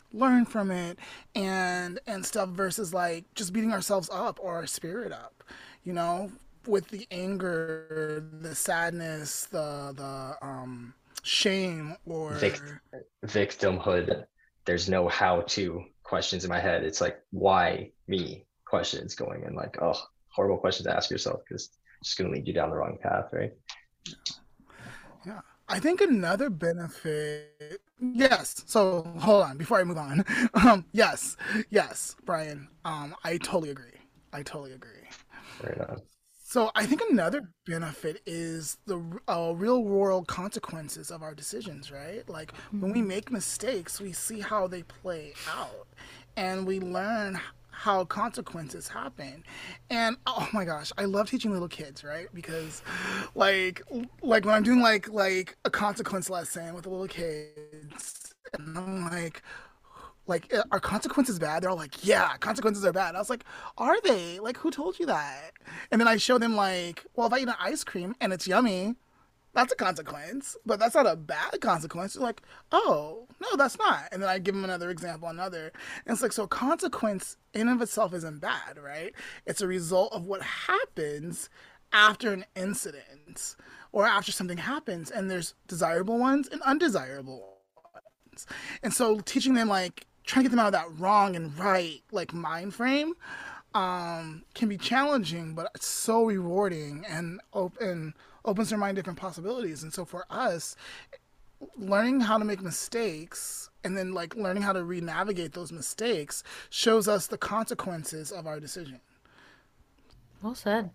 learn from it and stuff versus like just beating ourselves up or our spirit up, you know, with the anger, the sadness, the shame Vic- or Victimhood. There's no how to questions in my head. It's like why me questions going in like, oh, horrible question to ask yourself because it's just gonna lead you down the wrong path, right? yeah. I think another benefit, yes. So hold on before I move on. Yes, yes, Brian. I totally agree. I totally agree. Right on. So I think another benefit is the real world consequences of our decisions, right? Like when we make mistakes, we see how they play out, and we learn how consequences happen. And oh my gosh, I love teaching little kids, right? Because like when I'm doing like a consequence lesson with the little kids, and I'm like are consequences bad? They're all like, yeah, consequences are bad. I was like, are they? Like, who told you that? And then I show them like, well, if I eat an ice cream and it's yummy, that's a consequence, but that's not a bad consequence. They're like, oh, no, that's not. And then I give them another example, another. And it's like, so consequence in of itself isn't bad, right? It's a result of what happens after an incident or after something happens. And there's desirable ones and undesirable ones. And so teaching them like trying to get them out of that wrong and right like mind frame can be challenging, but it's so rewarding and opens their mind to different possibilities. And so for us, learning how to make mistakes and then like learning how to re-navigate those mistakes shows us the consequences of our decision. Well said.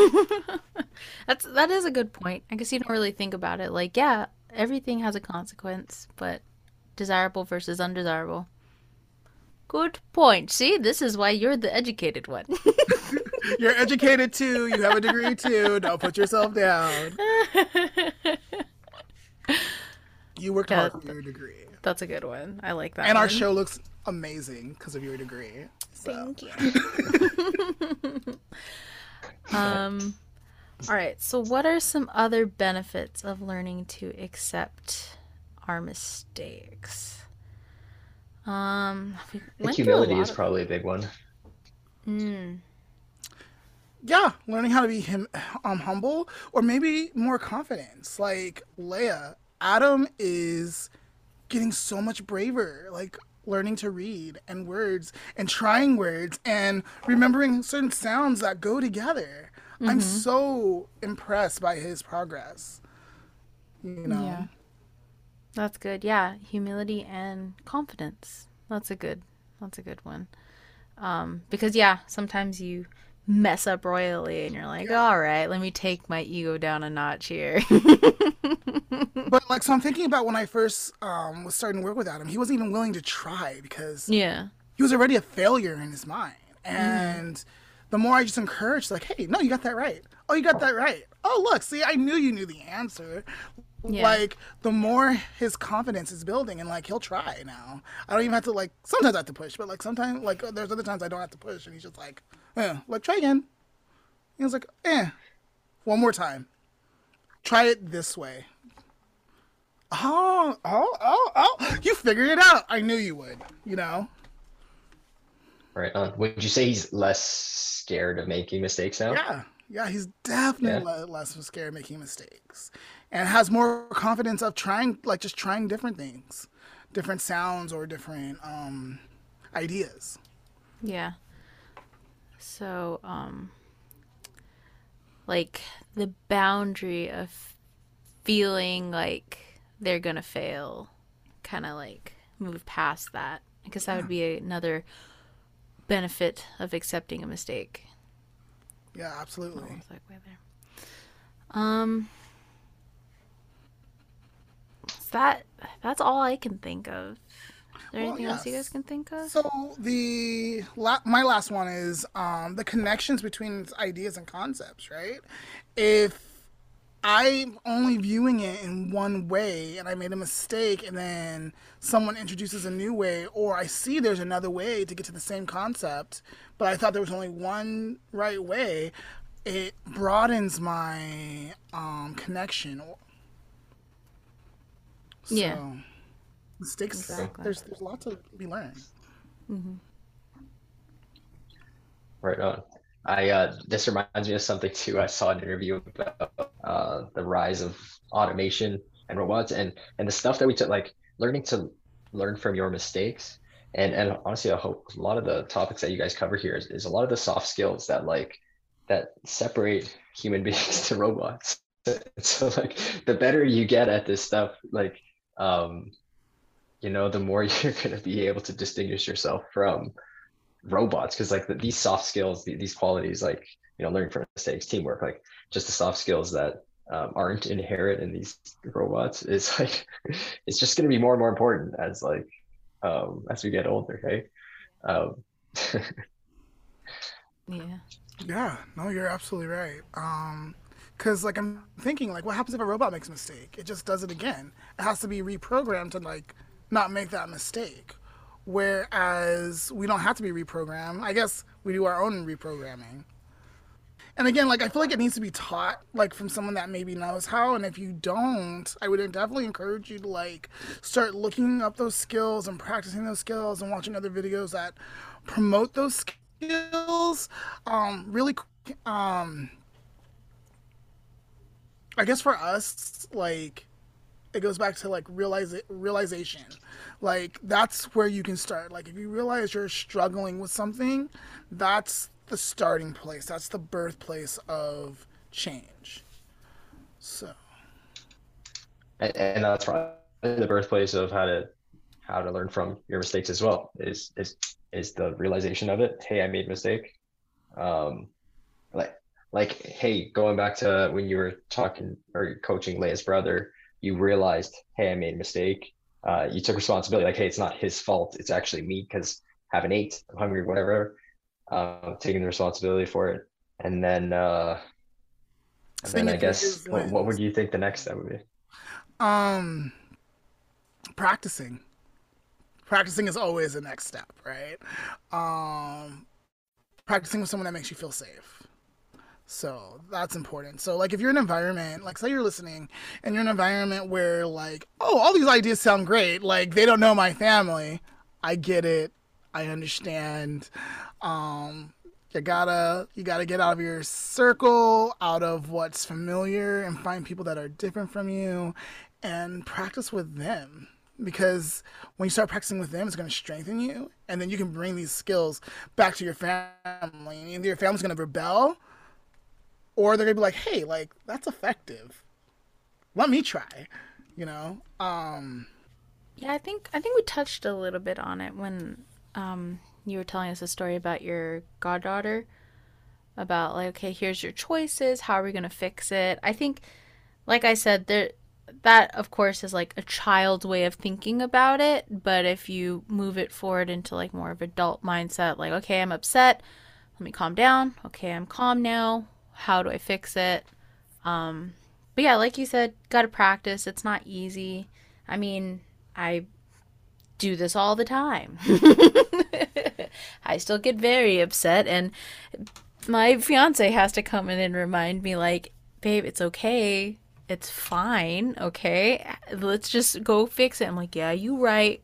That is a good point. I guess you don't really think about it. Like, yeah, everything has a consequence, but desirable versus undesirable. Good point. See, this is why you're the educated one. You're educated too. You have a degree too. Don't put yourself down. You worked Yeah, hard for your degree. that's a good one. I like that And our one. show looks amazing because of your degree. So, Thank you. Um, all right. So what are some other benefits of learning to accept our mistakes? We I think went through a humility lot is of. probably a big one. Mm, yeah, learning how to be humble or maybe more confidence. Like Leia, Adam is getting so much braver, like learning to read and words and trying words and remembering certain sounds that go together. I'm mm-hmm. so impressed by his progress, you know? Yeah, that's good. Yeah, humility and confidence. That's a good one. Because yeah, sometimes you mess up royally and you're like, Yeah. all right, let me take my ego down a notch here. But like, so I'm thinking about when I first was starting to work with Adam, he wasn't even willing to try because Yeah. he was already a failure in his mind. Mm-hmm. And the more I just encouraged, like, hey, no, you got that right. Oh, you got that right. Oh, look, see, I knew you knew the answer. Yeah. Like, the more his confidence is building, and like, he'll try now. I don't even have to, like, sometimes I have to push, but like, sometimes, like, there's other times I don't have to push, and he's just like, try again. He was like, one more time. Try it this way. Oh, you figured it out. I knew you would, you know? Right on. Would you say he's less scared of making mistakes now? Yeah, he's Yeah. definitely less scared of making mistakes and has more confidence of trying, like just trying different things, different sounds or different ideas. Yeah. So, like the boundary of feeling like they're gonna fail, kind of like move past that. I guess that Yeah, would be another benefit of accepting a mistake. yeah, What absolutely. was that way there? Um, is that's all I can think of. Is there Well, anything else you guys yes. can think of? So my last one is the connections between ideas and concepts, right? If I'm only viewing it in one way and I made a mistake and then someone introduces a new way, or I see there's another way to get to the same concept, but I thought there was only one right way, it broadens my connection. Yeah. So Mistakes. Exactly. There's a lot to be learned. Hmm. Right on. This reminds me of something too. I saw an interview about the rise of automation and robots and the stuff that we took, like learning to learn from your mistakes. And honestly, I hope a lot of the topics that you guys cover here is a lot of the soft skills that that separate human beings to robots. So like the better you get at this stuff, um, the more you're gonna be able to distinguish yourself from robots, because like these soft skills, these qualities, like learning from mistakes, teamwork, like just the soft skills that aren't inherent in these robots is like it's just going to be more and more important as we get older, right? um, Yeah. Yeah, no, you're absolutely right. Because like I'm thinking, like, what happens if a robot makes a mistake? It just does it again. It has to be reprogrammed to like not make that mistake. Whereas we don't have to be reprogrammed. I guess we do our own reprogramming. And again, like I feel like it needs to be taught, like from someone that maybe knows how. And if you don't, I would definitely encourage you to like start looking up those skills and practicing those skills and watching other videos that promote those skills. Really, I guess for us, like it goes back to like realization. Like that's where you can start. Like if you realize you're struggling with something, that's the starting place. That's the birthplace of change. So, and that's probably the birthplace of how to learn from your mistakes as well, is the realization of it. Hey, I made a mistake. um like hey, going back to when you were talking or coaching Leia's brother, you realized, hey, I made a mistake. You took responsibility, like, hey, it's not his fault, it's actually me because I haven't ate, I'm hungry, whatever. Taking the responsibility for it. and then uh and seeing then I it through guess his what would lens. you think the next step would be? Um, practicing. Practicing is always the next step, right? Um, practicing with someone that makes you feel safe. So that's important. So like if you're in an environment, like say you're listening and you're in an environment where like, oh, all these ideas sound great, like they don't know my family. I get it. I understand. Um you gotta get out of your circle, out of what's familiar, and find people that are different from you and practice with them. Because when you start practicing with them, it's going to strengthen you, and then you can bring these skills back to your family. Either your family's going to rebel, or they're gonna be like, "Hey, like that's effective. Let me try." You know. Yeah, I think we touched a little bit on it when you were telling us a story about your goddaughter, about like, okay, here's your choices, how are we going to fix it? I think, like I said, there, that of course is like a child's way of thinking about it, but if you move it forward into like more of adult mindset, like, okay, I'm upset, let me calm down. Okay, I'm calm now. How do I fix it? But yeah, like you said, got to practice. It's not easy. I mean, I do this all the time. I still get very upset, and my fiance has to come in and remind me, like, babe, it's okay. It's fine. Okay. Let's just go fix it. I'm like, yeah, you right.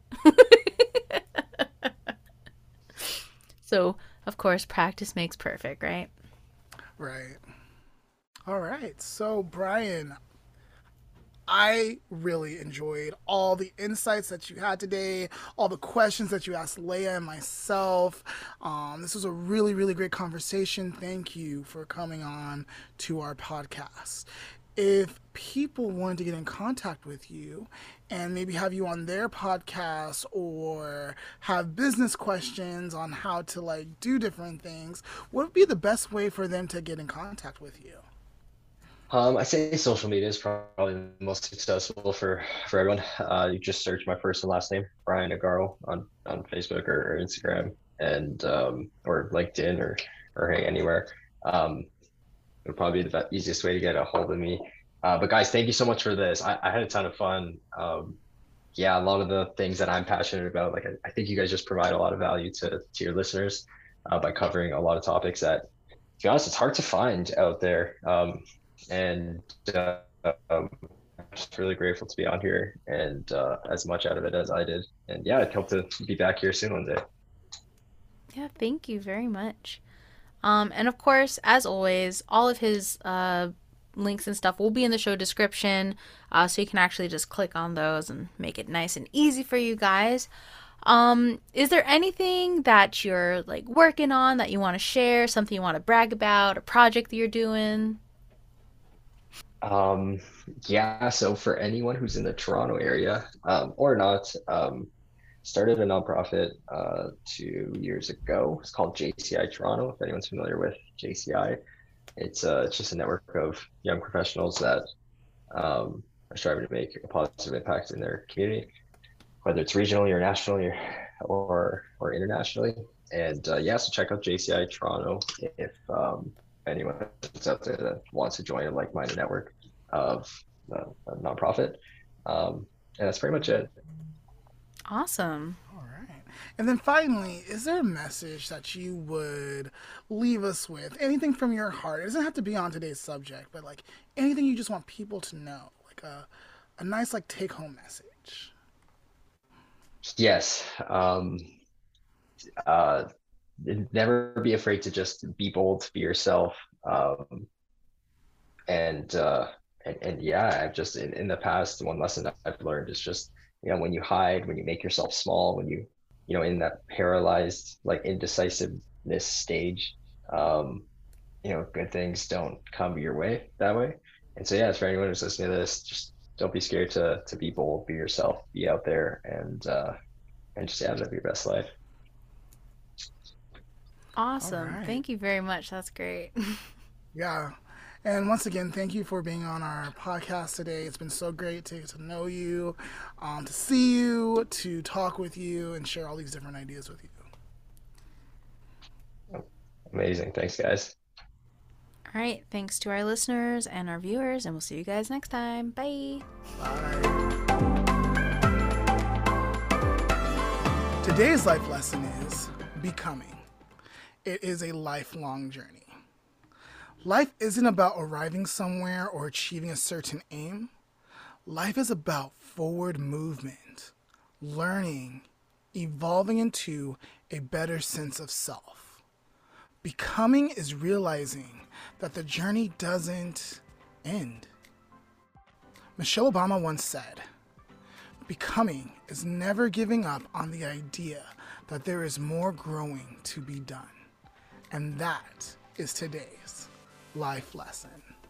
So, of course, practice makes perfect, right? Right. All right. So, Brian, I really enjoyed all the insights that you had today, all the questions that you asked Leia and myself. This was a really, really great conversation. Thank you for coming on to our podcast. If people wanted to get in contact with you and maybe have you on their podcast or have business questions on how to like do different things, what would be the best way for them to get in contact with you? I say social media is probably the most successful for everyone. You just search my first and last name, Brian Nagaro, on Facebook or Instagram, and or LinkedIn, or hey, anywhere. It'll probably be the easiest way to get a hold of me. But guys, thank you so much for this. I had a ton of fun. Yeah, a lot of the things that I'm passionate about, like I think you guys just provide a lot of value to your listeners by covering a lot of topics that, to be honest, it's hard to find out there. And um, just really grateful to be on here and as much out of it as I did. And yeah, I'd hope to be back here soon one day. Yeah, thank you very much. And of course, as always, all of his links and stuff will be in the show description, so you can actually just click on those and make it nice and easy for you guys. Is there anything that you're like working on that you want to share, something you want to brag about, a project that you're doing? Yeah, so for anyone who's in the Toronto area, or not, started a nonprofit 2 years ago. It's called JCI Toronto, if anyone's familiar with JCI. It's just a network of young professionals that are striving to make a positive impact in their community, whether it's regionally or nationally or internationally. And yeah, so check out JCI Toronto if anyone is out there that wants to join a like-minded network of a nonprofit. And that's pretty much it. Awesome. All right. And then finally, is there a message that you would leave us with? Anything from your heart? It doesn't have to be on today's subject, but like anything you just want people to know, like a nice like take home message. Yes. Uh, Never be afraid to just be bold, be yourself. And yeah, I've just in the past, one lesson that I've learned is just, when you hide, when you make yourself small, when in that paralyzed, like indecisiveness stage, good things don't come your way that way. And so, yeah, for anyone who's listening to this, just don't be scared to be bold, be yourself, be out there, and just live your best life. Awesome. All right. Thank you very much. That's great. Yeah. And once again, thank you for being on our podcast today. It's been so great to get to know you, to see you, to talk with you, and share all these different ideas with you. Amazing. Thanks, guys. All right. Thanks to our listeners and our viewers, and we'll see you guys next time. Bye. Bye. Today's life lesson is becoming. It is a lifelong journey. Life isn't about arriving somewhere or achieving a certain aim. Life is about forward movement, learning, evolving into a better sense of self. Becoming is realizing that the journey doesn't end. Michelle Obama once said, "Becoming is never giving up on the idea that there is more growing to be done." And that is today's life lesson.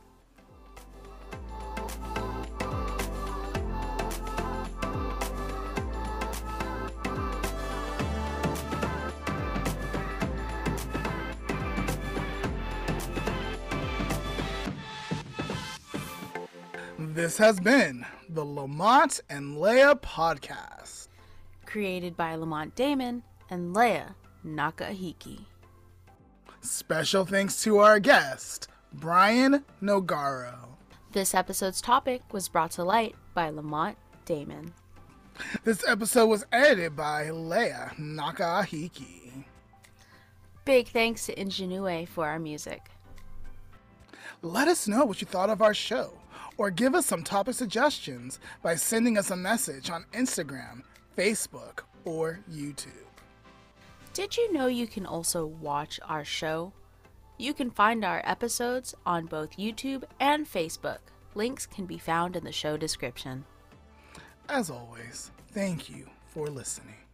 This has been the Lamont and Leah podcast, Created by Lamont Damon and Leah Nakahiki. Special thanks to our guest, Brian Nogaro. This episode's topic was brought to light by Lamont Damon. This episode was edited by Leah Nakahiki. Big thanks to Ingenue for our music. Let us know what you thought of our show, or give us some topic suggestions by sending us a message on Instagram, Facebook, or YouTube. Did you know you can also watch our show? You can find our episodes on both YouTube and Facebook. Links can be found in the show description. As always, thank you for listening.